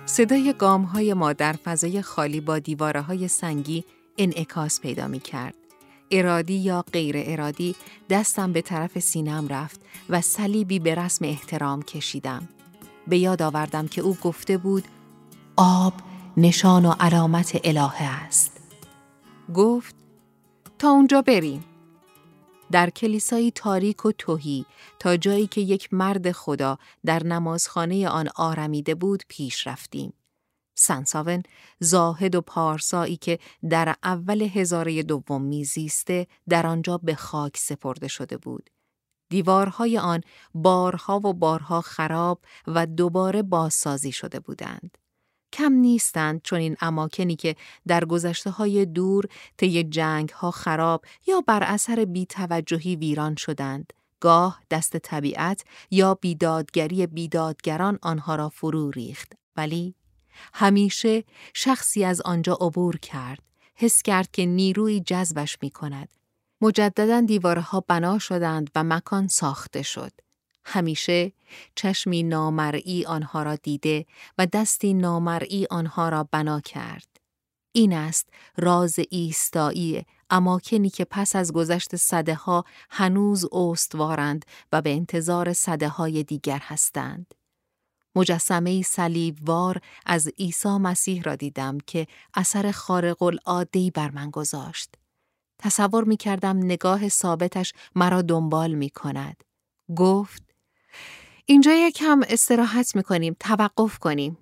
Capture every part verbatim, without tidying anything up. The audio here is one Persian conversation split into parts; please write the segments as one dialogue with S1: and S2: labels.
S1: صدای گام‌های ما در فضای خالی با دیواره‌های سنگی انعکاس پیدا می‌کرد. ارادی یا غیر ارادی دستم به طرف سینه‌ام رفت و صلیبی به رسم احترام کشیدم. به یاد آوردم که او گفته بود آب نشان و علامت الهه است. گفت تا اونجا بریم. در کلیسایی تاریک و تهی تا جایی که یک مرد خدا در نمازخانه آن آرمیده بود پیش رفتیم. سنساون زاهد و پارسایی که در اول هزاره دوم میزیسته در آنجا به خاک سپرده شده بود. دیوارهای آن بارها و بارها خراب و دوباره بازسازی شده بودند. کم نیستند چون این اماکنی که در گذشته‌های دور طی جنگ‌ها خراب یا بر اثر بی‌توجهی ویران شدند. گاه دست طبیعت یا بیدادگری بیدادگران آنها را فرو ریخت. ولی همیشه شخصی از آنجا عبور کرد. حس کرد که نیروی جذبش می‌کند. مجدداً دیوارها بنا شدند و مکان ساخته شد. همیشه چشمی نامرئی آنها را دیده و دستی نامرئی آنها را بنا کرد. این است راز ایستایی اماکنی که پس از گذشت سده‌ها هنوز استوارند و به انتظار سده‌های دیگر هستند. مجسمه صلیبوار از عیسی مسیح را دیدم که اثر خارق العاده‌ای بر من گذاشت. تصور می کردم نگاه ثابتش مرا دنبال می کند. گفت اینجا یکم استراحت می کنیم، توقف کنیم.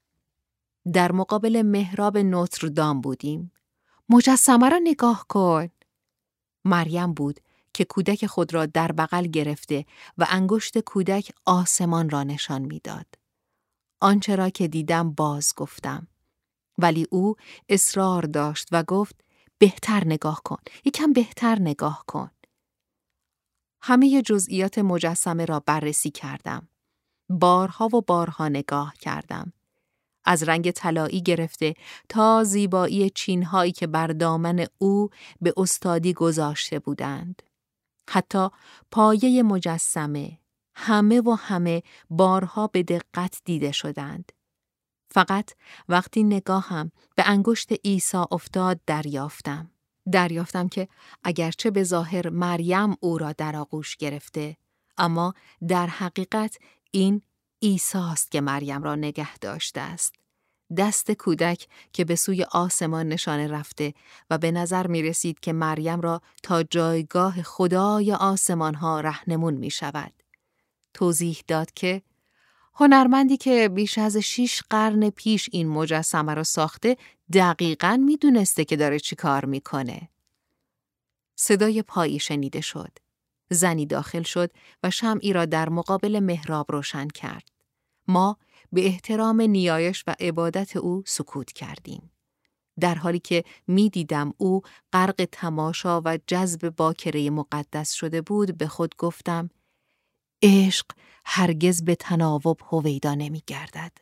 S1: در مقابل محراب نوتردام بودیم. مجسمه را نگاه کن. مریم بود که کودک خود را در بغل گرفته و انگشت کودک آسمان را نشان می داد. آنچه را که دیدم باز گفتم. ولی او اصرار داشت و گفت بهتر نگاه کن، یکم بهتر نگاه کن. همه جزئیات مجسمه را بررسی کردم. بارها و بارها نگاه کردم. از رنگ طلایی گرفته تا زیبایی چینهایی که بر دامن او به استادی گذاشته بودند. حتی پایه مجسمه، همه و همه بارها به دقت دیده شدند. فقط وقتی نگاهم به انگشت عیسی افتاد دریافتم. دریافتم که اگرچه به ظاهر مریم او را در آغوش گرفته، اما در حقیقت این عیسی است که مریم را نگه داشته است. دست کودک که به سوی آسمان نشانه رفته و به نظر می رسید که مریم را تا جایگاه خدای آسمان ها رهنمون می شود. توضیح داد که هنرمندی که بیش از شش قرن پیش این مجسمه را ساخته دقیقاً می دونسته که داره چی کار می کنه. صدای پایی شنیده شد. زنی داخل شد و شمعی را در مقابل محراب روشن کرد. ما به احترام نیایش و عبادت او سکوت کردیم. در حالی که می دیدم او غرق تماشا و جذب باکره مقدس شده بود به خود گفتم عشق هرگز به تناوب هویدا نمی گردد.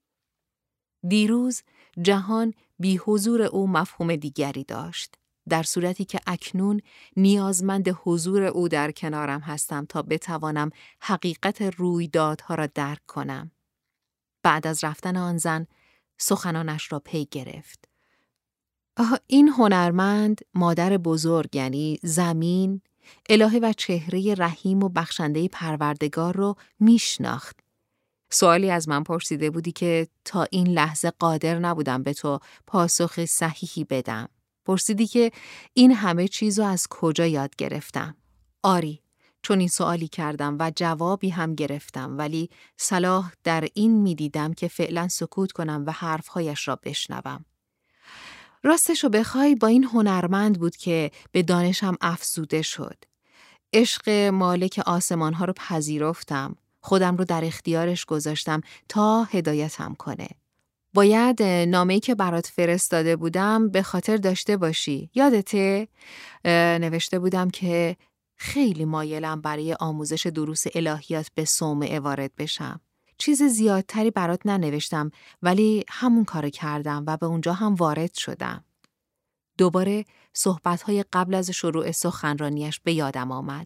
S1: دیروز جهان بی حضور او مفهوم دیگری داشت، در صورتی که اکنون نیازمند حضور او در کنارم هستم تا بتوانم حقیقت رویدادها را درک کنم. بعد از رفتن آن زن سخنانش را پی گرفت. این هنرمند مادر بزرگ یعنی زمین، الهه و چهره رحیم و بخشنده پروردگار رو میشناخت. سوالی از من پرسیده بودی که تا این لحظه قادر نبودم به تو پاسخ صحیحی بدم. پرسیدی که این همه چیزو از کجا یاد گرفتم؟ آری، چون این سوالی کردم و جوابی هم گرفتم، ولی صلاح در این میدیدم که فعلا سکوت کنم و حرفهایش را بشنوم. راستشو بخوای با این هنرمند بود که به دانشم افزوده شد. عشق مالک آسمانها رو پذیرفتم. خودم رو در اختیارش گذاشتم تا هدایتم کنه. باید نامه‌ای که برات فرستاده بودم به خاطر داشته باشی. یادته؟ نوشته بودم که خیلی مایلم برای آموزش دروس الهیات به صومعه وارد بشم. چیز زیادتری برات ننوشتم ولی همون کارو کردم و به اونجا هم وارد شدم. دوباره صحبت‌های قبل از شروع سخنرانیش به یادم آمد.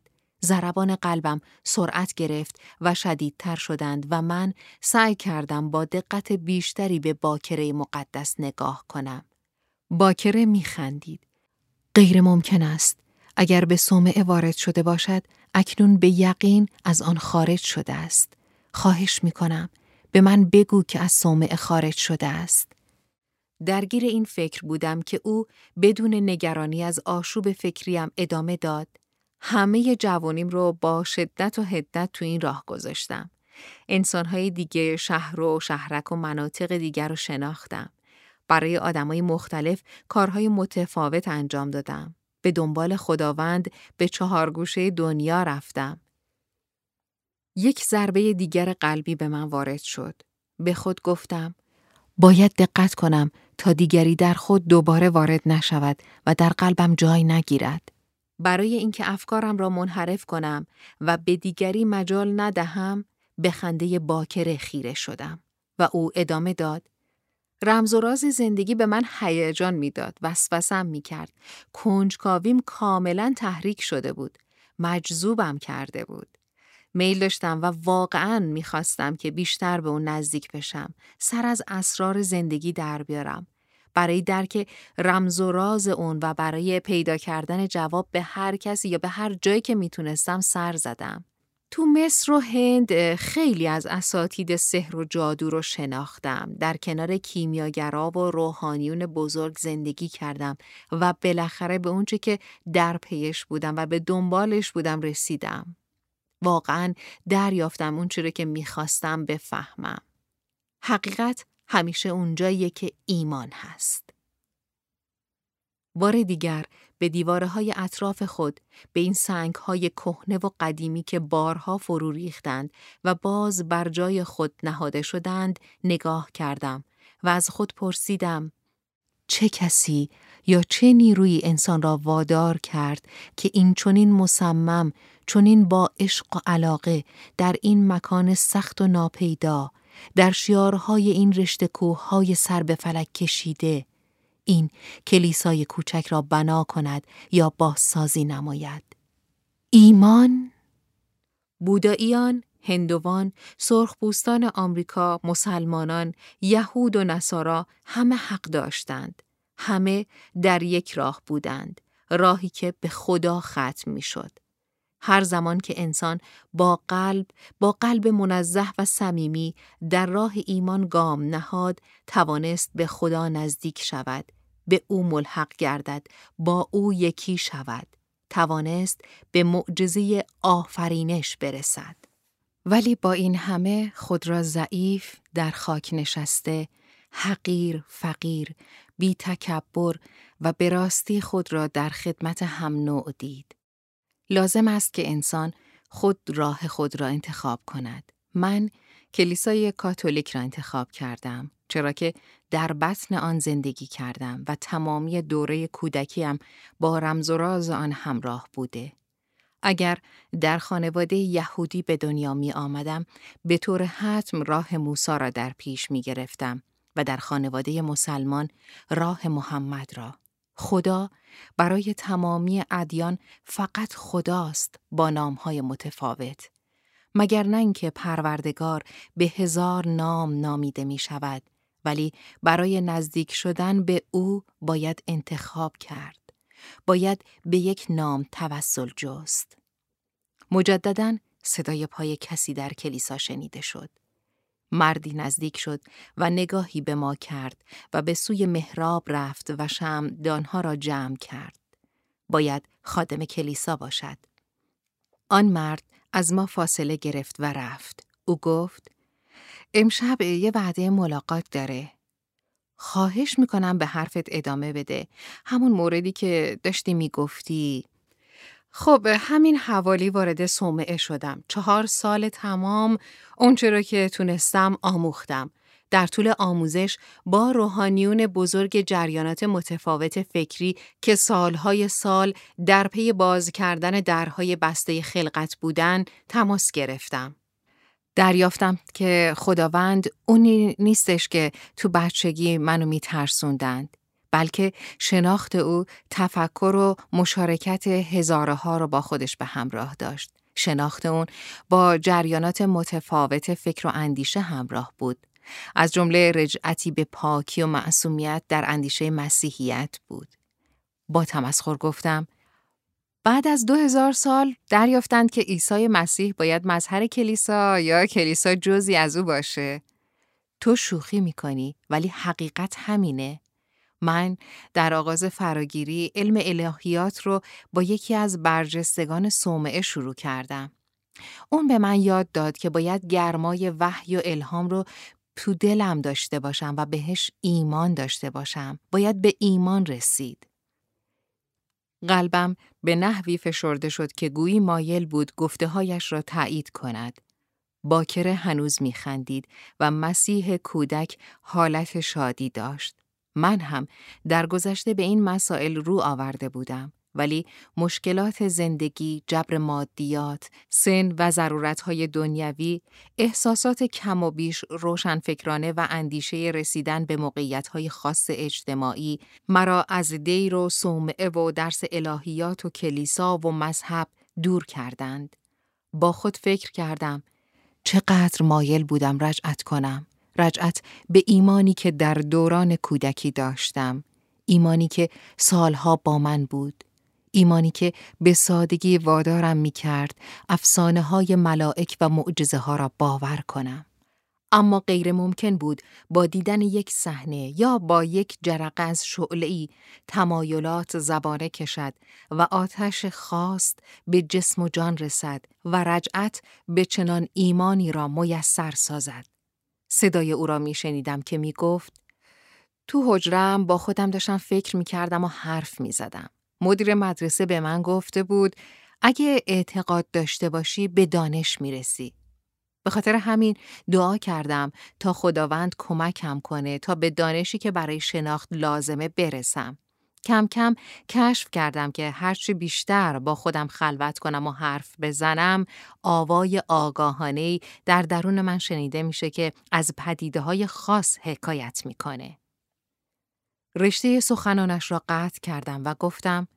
S1: ضربان قلبم سرعت گرفت و شدیدتر شدند و من سعی کردم با دقت بیشتری به باکره مقدس نگاه کنم. باکره می‌خندید. غیر ممکن است. اگر به صومعه وارد شده باشد، اکنون به یقین از آن خارج شده است. خواهش می‌کنم به من بگو که از صومعه خارج شده است. درگیر این فکر بودم که او بدون نگرانی از آشوب فکریم ادامه داد. همه جوانیم رو با شدت و حدت تو این راه گذاشتم. انسان‌های دیگه، شهر و شهرک و مناطق دیگر رو شناختم. برای آدمای مختلف کارهای متفاوت انجام دادم. به دنبال خداوند به چهار گوشه دنیا رفتم. یک ضربه دیگر قلبی به من وارد شد. به خود گفتم باید دقت کنم تا دیگری در خود دوباره وارد نشود و در قلبم جای نگیرد. برای اینکه افکارم را منحرف کنم و به دیگری مجال ندهم، به خنده باکره خیره شدم و او ادامه داد. رمز و راز زندگی به من هیجان میداد، وسوسه‌ام میکرد. کنجکاویم کاملا تحریک شده بود. مجذوبم کرده بود. میل داشتم و واقعاً میخواستم که بیشتر به اون نزدیک بشم. سر از اسرار زندگی در بیارم. برای درک رمز و راز اون و برای پیدا کردن جواب به هر کسی یا به هر جایی که میتونستم سر زدم. تو مصر و هند خیلی از اساتید سحر و جادو رو شناختم. در کنار کیمیاگرا و روحانیون بزرگ زندگی کردم و بالاخره به اونچه که در پیش بودم و به دنبالش بودم رسیدم. واقعاً دریافتم اون چیزی که میخواستم بفهمم. حقیقت همیشه اونجاییه که ایمان هست. بار دیگر به دیوارهای اطراف خود، به این سنگهای کهنه و قدیمی که بارها فرو ریختند و باز بر جای خود نهاده شدند نگاه کردم و از خود پرسیدم چه کسی یا چه نیروی انسان را وادار کرد که این چنین مصمم، چنین با عشق و علاقه در این مکان سخت و ناپیدا، در شیارهای این رشته کوههای سر به فلک کشیده، این کلیسای کوچک را بنا کند یا بازسازی نماید. ایمان؟ بوداییان، هندوان، سرخپوستان آمریکا، مسلمانان، یهود و نصارا همه حق داشتند. همه در یک راه بودند، راهی که به خدا ختم می شد. هر زمان که انسان با قلب، با قلب منزه و صمیمی در راه ایمان گام نهاد، توانست به خدا نزدیک شود، به او ملحق گردد، با او یکی شود، توانست به معجزه آفرینش برسد. ولی با این همه خود را ضعیف، در خاک نشسته، حقیر، فقیر، بی تکبر و به راستی خود را در خدمت هم نوع دید. لازم است که انسان خود راه خود را انتخاب کند. من کلیسای کاتولیک را انتخاب کردم، چرا که در بطن آن زندگی کردم و تمامی دوره کودکیم با رمز و راز آن همراه بوده. اگر در خانواده یهودی به دنیا می آمدم، به طور حتم راه موسی را در پیش می گرفتم و در خانواده مسلمان راه محمد را. خدا برای تمامی ادیان فقط خداست با نامهای متفاوت. مگر نه اینکه پروردگار به هزار نام نامیده می شود، ولی برای نزدیک شدن به او باید انتخاب کرد. باید به یک نام توسل جست. مجدداً صدای پای کسی در کلیسا شنیده شد. مردی نزدیک شد و نگاهی به ما کرد و به سوی محراب رفت و شمعدانها را جمع کرد. باید خادم کلیسا باشد. آن مرد از ما فاصله گرفت و رفت. او گفت امشب یه وعده ملاقات داره. خواهش میکنم به حرفت ادامه بده. همون موردی که داشتی میگفتی. خب همین حوالی وارد صومعه شدم. چهار سال تمام اونچه را که تونستم آموختم. در طول آموزش با روحانیون بزرگ جریانات متفاوت فکری که سالهای سال در پی باز کردن درهای بسته خلقت بودن تماس گرفتم. دریافتم که خداوند اونی نیستش که تو بچگی منو میترسوندند. بلکه شناخت او تفکر و مشارکت هزاره ها رو با خودش به همراه داشت. شناخت اون با جریانات متفاوت فکر و اندیشه همراه بود. از جمله رجعتی به پاکی و معصومیت در اندیشه مسیحیت بود. با تمسخر گفتم: بعد از دو هزار سال دریافتند که عیسی مسیح باید مظهر کلیسا یا کلیسا جزئی از او باشه. تو شوخی میکنی، ولی حقیقت همینه. من در آغاز فراگیری علم الهیات رو با یکی از برجستگان صومعه شروع کردم. اون به من یاد داد که باید گرمای وحی و الهام رو تو دلم داشته باشم و بهش ایمان داشته باشم. باید به ایمان رسید. قلبم به نحوی فشرده شد که گویی مایل بود گفته‌هایش را تایید کند. باکره هنوز می‌خندید و مسیح کودک حالت شادی داشت. من هم در گذشته به این مسائل رو آورده بودم، ولی مشکلات زندگی، جبر مادیات، سن و ضرورت‌های دنیوی، احساسات کم و بیش روشنفکرانه و اندیشه رسیدن به موقعیت‌های خاص اجتماعی مرا از دیر و صومعه و درس الهیات و کلیسا و مذهب دور کردند. با خود فکر کردم چقدر مایل بودم رجعت کنم. رجعت به ایمانی که در دوران کودکی داشتم. ایمانی که سالها با من بود. ایمانی که به سادگی وادارم می کرد افسانه های ملائک و معجزه ها را باور کنم. اما غیر ممکن بود با دیدن یک صحنه یا با یک جرقه از شعله‌ای تمایلات زبانه کشد و آتش خواست به جسم و جان رسد و رجعت به چنان ایمانی را میسر سازد. صدای او را می شنیدم که می گفت: تو حجره‌ام با خودم داشتم فکر می کردم و حرف می زدم. مدیر مدرسه به من گفته بود اگه اعتقاد داشته باشی به دانش می رسی. به خاطر همین دعا کردم تا خداوند کمکم کنه تا به دانشی که برای شناخت لازمه برسم. کم کم کشف کردم که هرچی بیشتر با خودم خلوت کنم و حرف بزنم، آوای آگاهانه‌ای در درون من شنیده میشه که از پدیده‌های خاص حکایت میکنه. رشته سخنانش را قطع کردم و گفتم: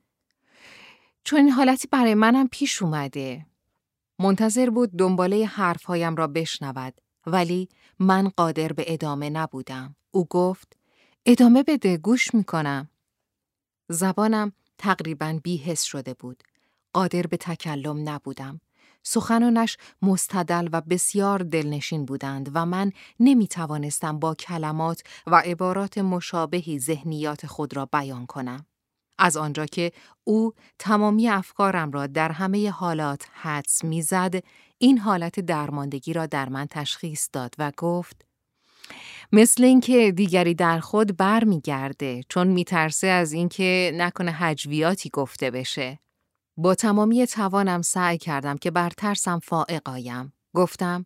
S1: چون این حالتی برای منم پیش اومده. منتظر بود دنباله حرفهایم را بشنود، ولی من قادر به ادامه نبودم. او گفت: ادامه بده، گوش میکنم. زبانم تقریباً بی‌حس شده بود. قادر به تکلم نبودم. سخنانش مستدل و بسیار دلنشین بودند و من نمی توانستم با کلمات و عبارات مشابهی ذهنیات خود را بیان کنم. از آنجا که او تمامی افکارم را در همه حالات حدس می‌زد، این حالت درماندگی را در من تشخیص داد و گفت: مثل اینکه دیگری در خود بر می‌گرده، چون می‌ترسه از اینکه نکنه هجویاتی گفته بشه. با تمامی توانم سعی کردم که بر ترسم فائق آیم. گفتم: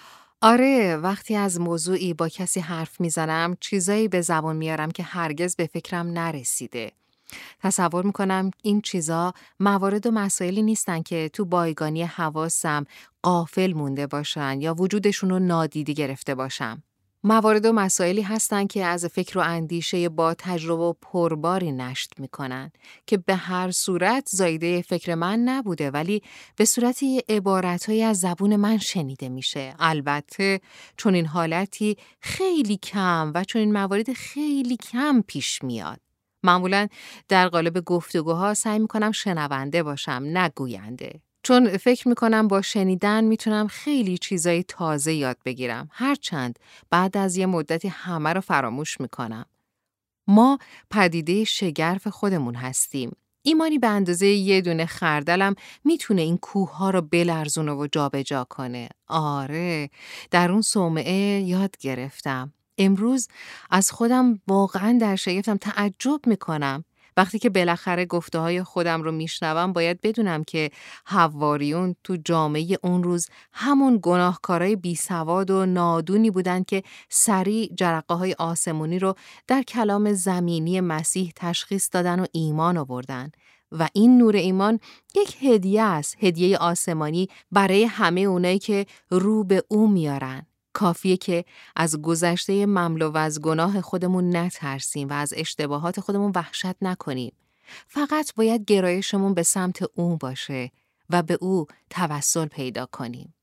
S1: آره، وقتی از موضوعی با کسی حرف میزنم چیزایی به زبان میارم که هرگز به فکرم نرسیده. تصور میکنم این چیزا موارد و مسائلی نیستن که تو بایگانی حواسم غافل مونده باشن یا وجودشون رو نادیده گرفته باشم. موارد و مسائلی هستن که از فکر و اندیشه با تجربه و پرباری نشت میکنن که به هر صورت زایده فکر من نبوده، ولی به صورتی عبارتهایی از زبون من شنیده میشه. البته چون این حالتی خیلی کم و چون این موارد خیلی کم پیش میاد. معمولاً در قالب گفتگوها سعی میکنم شنونده باشم، نه گوینده. چون فکر میکنم با شنیدن میتونم خیلی چیزای تازه یاد بگیرم، هرچند بعد از یه مدتی همه رو فراموش میکنم. ما پدیده شگرف خودمون هستیم. ایمانی به اندازه یه دونه خردلم میتونه این کوه ها رو بلرزونه و جابجا کنه. آره، در اون صومعه یاد گرفتم. امروز از خودم واقعاً در شگفتم، تعجب میکنم. وقتی که بالاخره گفته‌های خودم رو میشنوم باید بدونم که حواریون تو جامعه اون روز همون گناهکارای بیسواد و نادونی بودن که سریع جرقه‌های آسمونی رو در کلام زمینی مسیح تشخیص دادن و ایمان آوردن. و این نور ایمان یک هدیه است، هدیه آسمانی برای همه اونایی که رو به او میارن. کافیه که از گذشته مملو و از گناه خودمون نترسیم و از اشتباهات خودمون وحشت نکنیم. فقط باید گرایشمون به سمت اون باشه و به او توسل پیدا کنیم.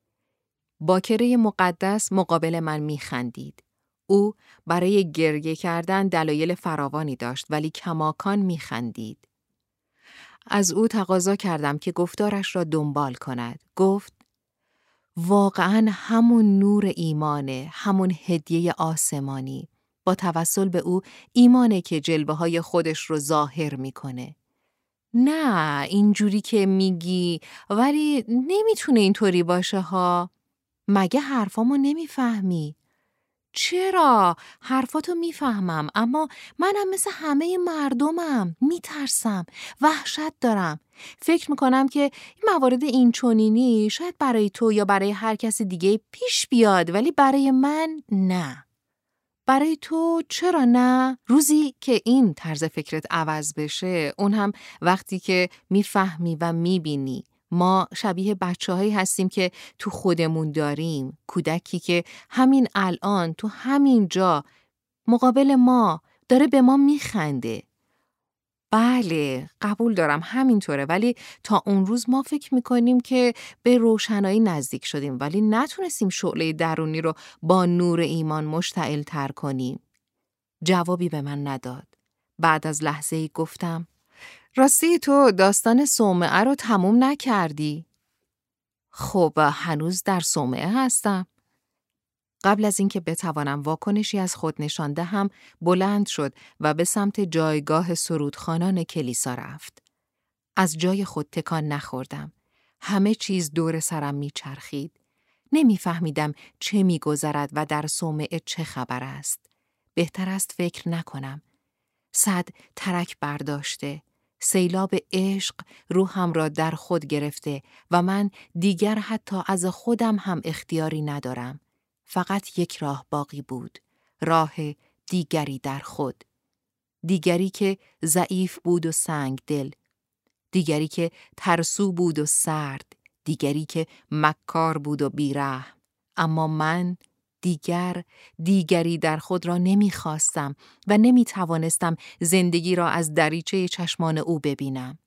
S1: باکره مقدس مقابل من میخندید. او برای گریه کردن دلایل فراوانی داشت ولی کماکان میخندید. از او تقاضا کردم که گفتارش را دنبال کند. گفت: واقعاً همون نور ایمانه، همون هدیه آسمانی. با توسل به او ایمانه که جلوه های خودش رو ظاهر میکنه. نه اینجوری که میگی، ولی نمیتونه اینطوری باشه ها. مگه حرفامو نمیفهمی؟ چرا؟ حرفاتو میفهمم، اما منم مثل همه مردمم. میترسم، وحشت دارم. فکر میکنم که موارد این چنینی شاید برای تو یا برای هر کسی دیگه پیش بیاد، ولی برای من نه. برای تو چرا نه؟ روزی که این طرز فکرت عوض بشه، اون هم وقتی که میفهمی و میبینی ما شبیه بچه‌هایی هستیم که تو خودمون داریم، کودکی که همین الان تو همین جا مقابل ما داره به ما میخنده. بله، قبول دارم همینطوره، ولی تا اون روز ما فکر میکنیم که به روشنایی نزدیک شدیم ولی نتونستیم شعله درونی رو با نور ایمان مشتعل تر کنیم. جوابی به من نداد. بعد از لحظه‌ای گفتم: راستی تو داستان صومعه رو تموم نکردی؟ خب هنوز در صومعه هستم. قبل از اینکه بتوانم واکنشی از خود نشان دهم، بلند شد و به سمت جایگاه سرودخوانان کلیسا رفت. از جای خود تکان نخوردم. همه چیز دور سرم میچرخید. نمیفهمیدم چه میگذرد و در صومعه چه خبر است. بهتر است فکر نکنم. صد ترک برداشته. سیلاب عشق روحم را در خود گرفته و من دیگر حتی از خودم هم اختیاری ندارم. فقط یک راه باقی بود. راه دیگری در خود. دیگری که ضعیف بود و سنگ دل. دیگری که ترسو بود و سرد. دیگری که مکار بود و بیرحم. اما من دیگر دیگری در خود را نمیخواستم و نمیتوانستم زندگی را از دریچه چشمان او ببینم.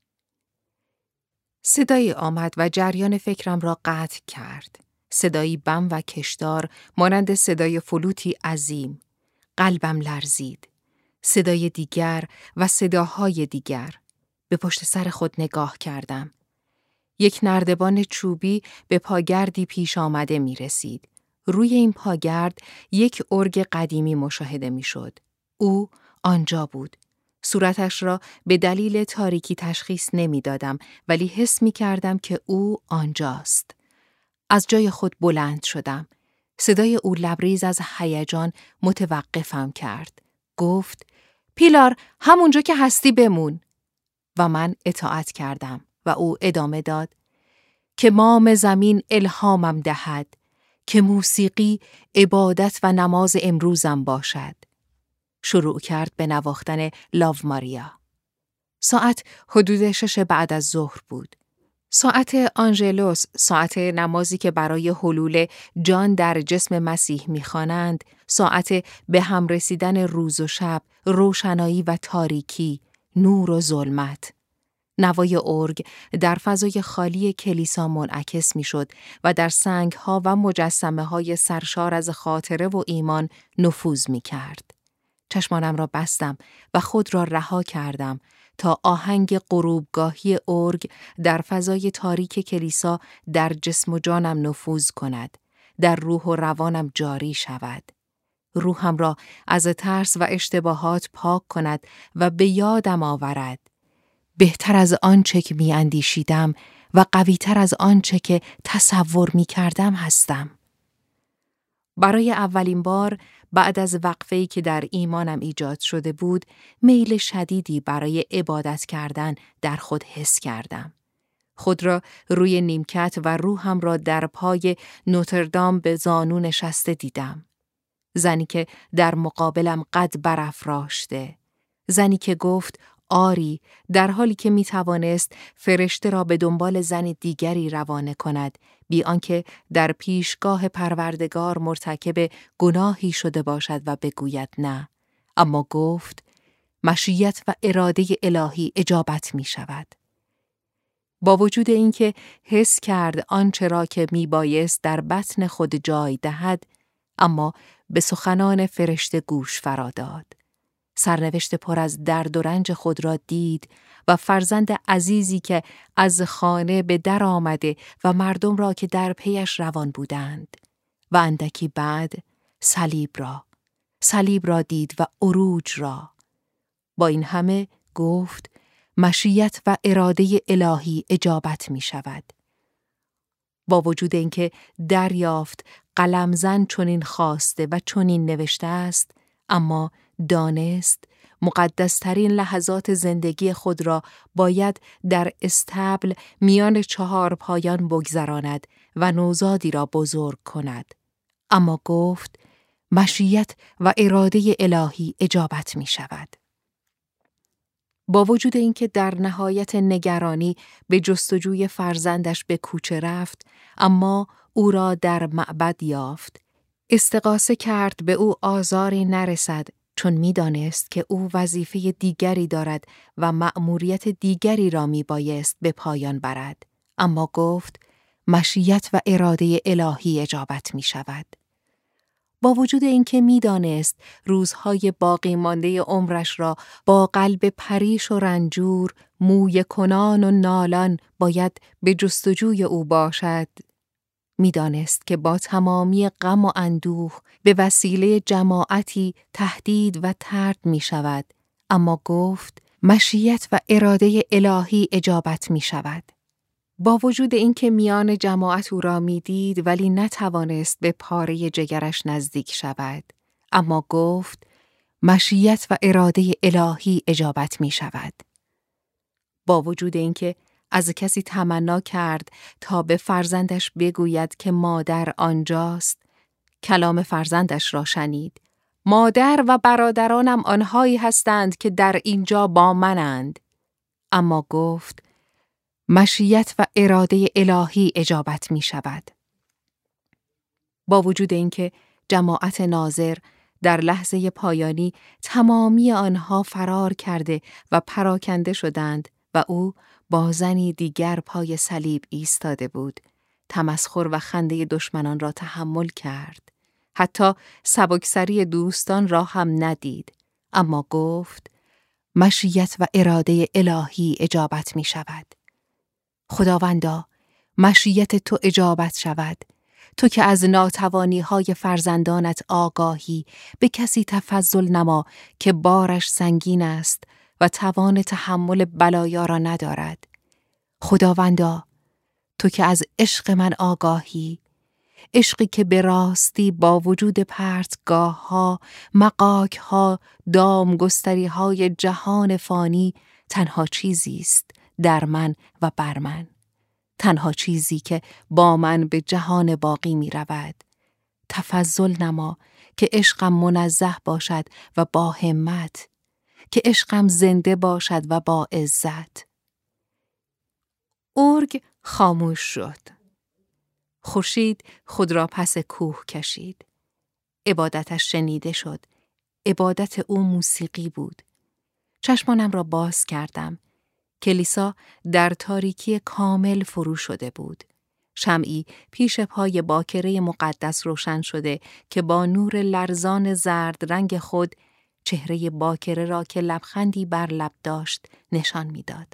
S1: صدایی آمد و جریان فکرم را قطع کرد. صدایی بم و کشدار مانند صدای فلوتی عظیم. قلبم لرزید. صدای دیگر و صداهای دیگر. به پشت سر خود نگاه کردم. یک نردبان چوبی به پاگردی پیش آمده می رسید. روی این پاگرد یک ارگ قدیمی مشاهده می شد. او آنجا بود. صورتش را به دلیل تاریکی تشخیص نمی دادم ولی حس می کردم که او آنجاست. از جای خود بلند شدم. صدای او لبریز از هیجان متوقفم کرد. گفت: پیلار، همونجا که هستی بمون. و من اطاعت کردم و او ادامه داد: که مام زمین الهامم دهد، که موسیقی عبادت و نماز امروزم باشد. شروع کرد به نواختن لاو ماریا. ساعت حدود شش بعد از ظهر بود. ساعت آنژلوس، ساعت نمازی که برای حلول جان در جسم مسیح می‌خوانند، ساعت به هم رسیدن روز و شب، روشنایی و تاریکی، نور و ظلمت. نوای ارگ در فضای خالی کلیسا منعکس می‌شد و در سنگ‌ها و مجسمه‌های سرشار از خاطره و ایمان نفوذ می‌کرد. چشمانم را بستم و خود را رها کردم تا آهنگ غروبگاهی ارگ در فضای تاریک کلیسا در جسم و جانم نفوذ کند، در روح و روانم جاری شود. روحم را از ترس و اشتباهات پاک کند و به یادم آورد بهتر از آنچه که می اندیشیدم و قویتر از آنچه که تصور می کردم هستم. برای اولین بار بعد از وقفه‌ای که در ایمانم ایجاد شده بود، میل شدیدی برای عبادت کردن در خود حس کردم. خود را روی نیمکت و روحم را در پای نوتردام به زانو نشسته دیدم. زنی که در مقابلم قد برافراشته. زنی که گفت آری، در حالی که می توانست فرشته را به دنبال زن دیگری روانه کند، بی آنکه در پیشگاه پروردگار مرتکب گناهی شده باشد و بگوید نه. اما گفت مشیت و اراده الهی اجابت می شود. با وجود اینکه حس کرد آنچه را که می بایست در بطن خود جای دهد، اما به سخنان فرشته گوش فرا داد. سرنوشت پر از درد و رنج خود را دید و فرزند عزیزی که از خانه به در آمده و مردم را که در پیش روان بودند. و اندکی بعد صلیب را، صلیب را دید و عروج را. با این همه گفت مشیت و اراده الهی اجابت می شود. با وجود اینکه دریافت قلمزن چنین خواسته و چنین نوشته است، اما دانست مقدسترین لحظات زندگی خود را باید در استبل میان چهار پایان بگذراند و نوزادی را بزرگ کند. اما گفت مشیت و اراده الهی اجابت می شود. با وجود اینکه در نهایت نگرانی به جستجوی فرزندش به کوچه رفت، اما او را در معبد یافت. استغاثه کرد به او آزاری نرسد، چون می دانست که او وظیفه دیگری دارد و مأموریت دیگری را می بایست به پایان برد. اما گفت مشیت و اراده الهی اجابت می شود. با وجود اینکه می دانست روزهای باقی مانده عمرش را با قلب پریش و رنجور، موی کنان و نالان باید به جستجوی او باشد، می دانست که با تمامی غم و اندوه به وسیله جماعتی تهدید و طرد می شود، اما گفت مشیت و اراده الهی اجابت می شود. با وجود اینکه میان جماعت او را می دید ولی نتوانست به پاره جگرش نزدیک شود، اما گفت مشیت و اراده الهی اجابت می شود. با وجود اینکه از کسی تمنا کرد تا به فرزندش بگوید که مادر آنجاست، کلام فرزندش را شنید. مادر و برادرانم آنهایی هستند که در اینجا با منند. اما گفت مشیت و اراده الهی اجابت می شود. با وجود اینکه جماعت ناظر در لحظه پایانی تمامی آنها فرار کرده و پراکنده شدند و او با زنی دیگر پای صلیب ایستاده بود، تمسخر و خنده دشمنان را تحمل کرد. حتی سبکسری دوستان را هم ندید، اما گفت مشیت و اراده الهی اجابت می شود. خداوندا، مشیت تو اجابت شود. تو که از ناتوانی های فرزندانت آگاهی، به کسی تفضل نما که بارش سنگین است و توان تحمل بلایا را ندارد. خداوندا، تو که از عشق من آگاهی، عشقی که به راستی با وجود پرتگاه ها، مغاک ها، دام گستری های جهان فانی تنها چیزی است در من و بر من. تنها چیزی که با من به جهان باقی می رود. تفضل نما که عشقم منزه باشد و با همت، که عشقم زنده باشد و با عزت. ارگ خاموش شد. خورشید خود را پس کوه کشید. عبادتش شنیده شد. عبادت او موسیقی بود. چشمانم را باز کردم. کلیسا در تاریکی کامل فرو شده بود. شمعی پیش پای باکره مقدس روشن شده که با نور لرزان زرد رنگ خود چهره باکره را که لبخندی بر لب داشت نشان میداد.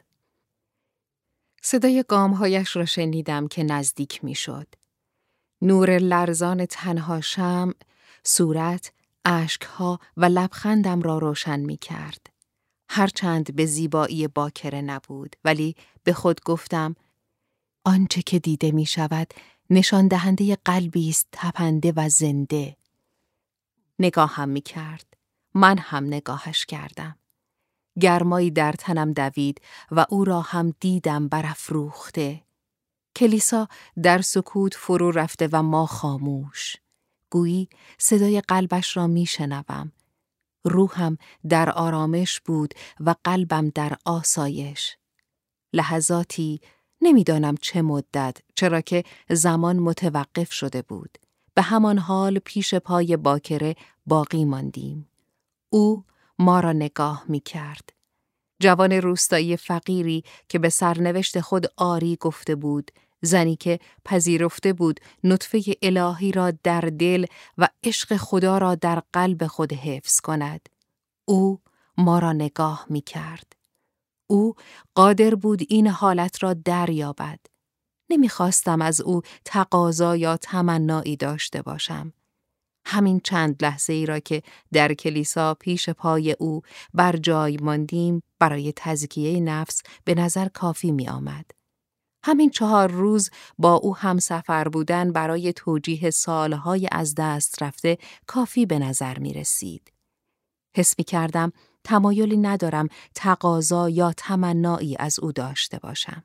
S1: صدای گامهایش را شنیدم که نزدیک می شد. نور لرزان تنها شمع، صورت، اشکها و لبخندم را روشن می کرد. هرچند به زیبایی باکره نبود، ولی به خود گفتم آنچه که دیده می شود نشان دهنده قلبی است تپنده و زنده. نگاهم می کرد. من هم نگاهش کردم. گرمایی در تنم دوید و او را هم دیدم برافروخته. کلیسا در سکوت فرو رفته و ما خاموش. گویی صدای قلبش را می شنوم. روحم در آرامش بود و قلبم در آسایش. لحظاتی، نمیدانم چه مدت، چرا که زمان متوقف شده بود. به همان حال پیش پای باکره باقی ماندیم. او ما را نگاه می کرد. جوان روستایی فقیری که به سرنوشت خود آری گفته بود، زنی که پذیرفته بود نطفه الهی را در دل و عشق خدا را در قلب خود حفظ کند. او ما را نگاه می کرد. او قادر بود این حالت را دریابد. نمیخواستم از او تقاضا یا تمنایی داشته باشم. همین چند لحظه ای را که در کلیسا پیش پای او بر جای ماندیم برای تزکیه نفس به نظر کافی می آمد. همین چهار روز با او همسفر بودن برای توجیه سالهای از دست رفته کافی به نظر می رسید. حس می کردم تمایلی ندارم تقاضا یا تمنایی از او داشته باشم.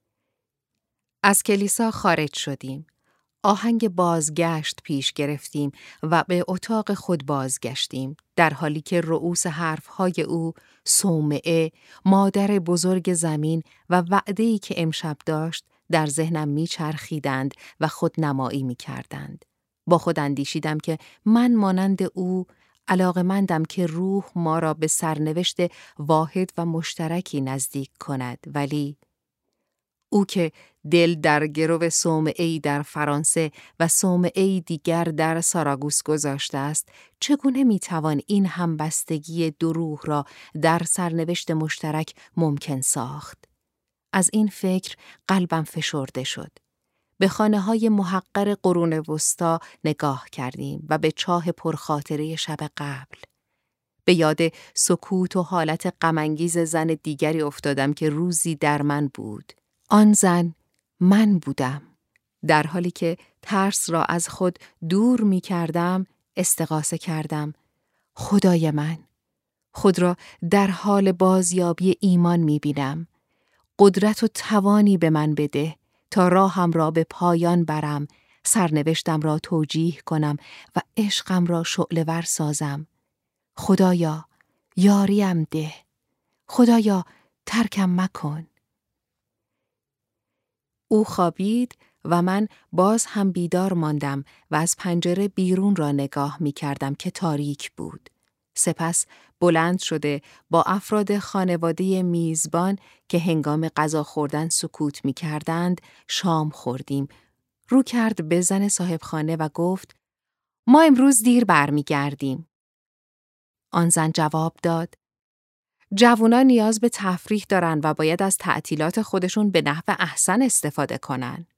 S1: از کلیسا خارج شدیم. آهنگ بازگشت پیش گرفتیم و به اتاق خود بازگشتیم، در حالی که رؤوس حرفهای او، صومعه، مادر بزرگ زمین و وعده‌ای که امشب داشت در ذهنم میچرخیدند و خودنمایی میکردند. با خود اندیشیدم که من مانند او علاقه‌مندم که روح ما را به سرنوشت واحد و مشترکی نزدیک کند، ولی او که دل در گرو صومعه‌ای در فرانسه و صومعه‌ای دیگر در ساراگوس گذاشته است، چگونه میتوان این همبستگی دو روح را در سرنوشت مشترک ممکن ساخت؟ از این فکر قلبم فشرده شد. به خانه‌های محقر قرون وسطی نگاه کردیم و به چاه پرخاطره شب قبل. به یاد سکوت و حالت غم‌انگیز زن دیگری افتادم که روزی در من بود. آن زن من بودم. در حالی که ترس را از خود دور می کردم، استغاثه کردم. خدای من، خود را در حال بازیابی ایمان می بینم. قدرت و توانی به من بده تا راهم را به پایان برم، سرنوشتم را توجیه کنم و عشقم را شعله‌ور سازم. خدایا، یاریم ده. خدایا، ترکم مکن. او خوابید و من باز هم بیدار ماندم و از پنجره بیرون را نگاه می کردم که تاریک بود. سپس بلند شده با افراد خانواده میزبان که هنگام غذا خوردن سکوت می کردند شام خوردیم. رو کرد به زن صاحب خانه و گفت: ما امروز دیر برمی گردیم. آن زن جواب داد: جوانان نیاز به تفریح دارن و باید از تعطیلات خودشون به نحو احسن استفاده کنن.